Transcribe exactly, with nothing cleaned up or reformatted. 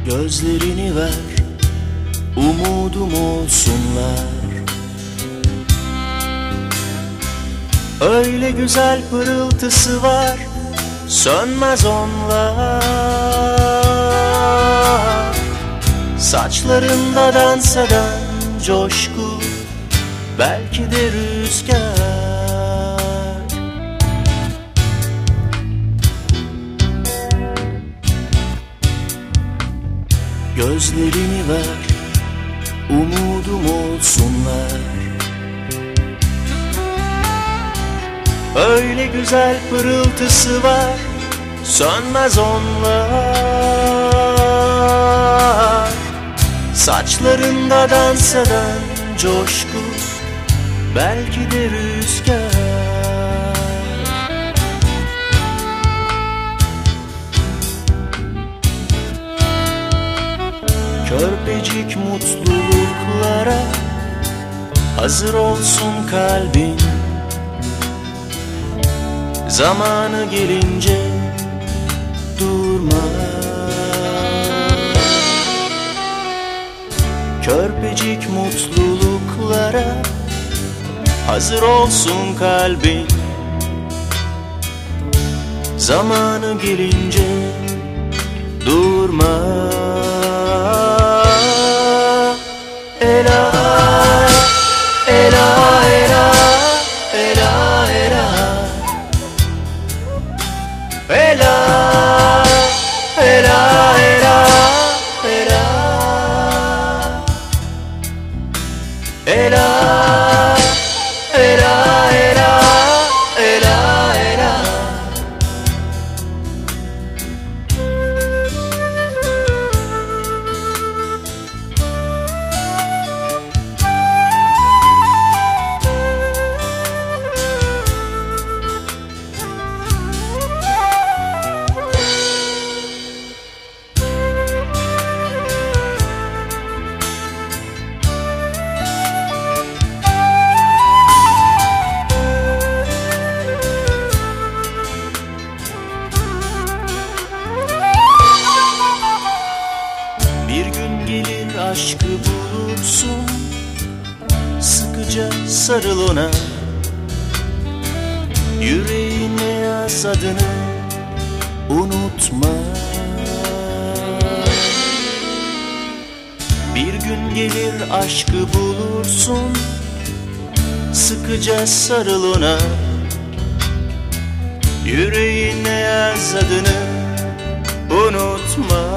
Gözlerini ver, umudum olsunlar. Öyle güzel pırıltısı var, sönmez onlar. Saçlarında dans eden coşku, belki de rüzgar. Gözlerini ver, umudum olsunlar. Öyle güzel pırıltısı var, sönmez onlar. Saçlarında dans eden coşku, belki de rüzgar. Körpecik mutluluklara hazır olsun kalbin. Zamanı gelince durma. Körpecik mutluluklara hazır olsun kalbin. Zamanı gelince durma. Ela, ela, ela, ela, ela. Ela, ela, ela, ela. Ela, ela, ela, ela, ela. Bir gün gelir aşkı bulursun, sıkıca sarıl ona. Yüreğine yaz adını, unutma. Bir gün gelir aşkı bulursun, sıkıca sarıl ona. Yüreğine yaz adını, unutma.